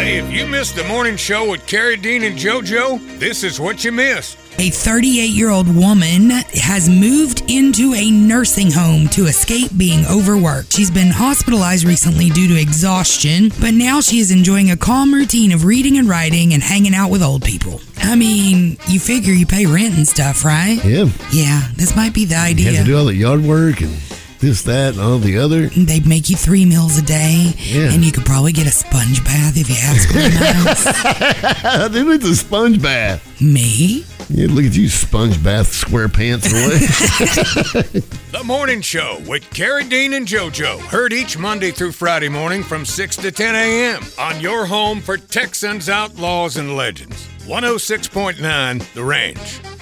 Hey, if you missed the morning show with Carrie, Dean, and JoJo, this is what you missed. A 38-year-old woman has moved into a nursing home to escape being overworked. She's been hospitalized recently due to exhaustion, but now she is enjoying a calm routine of reading and writing and hanging out with old people. I mean, you figure you pay rent and stuff, right? Yeah. Yeah, this might be the idea. You have to do all the yard work and this, that, and all the other. They make you 3 meals a day, Yeah. and you could probably get a sponge bath if you ask real nice. They need the sponge bath. Me? Yeah, look at you, sponge bath, square pants away. The Morning Show with Carrie, Dean, and JoJo. Heard each Monday through Friday morning from 6 to 10 a.m. on your home for Texans, Outlaws, and Legends. 106.9 The Range.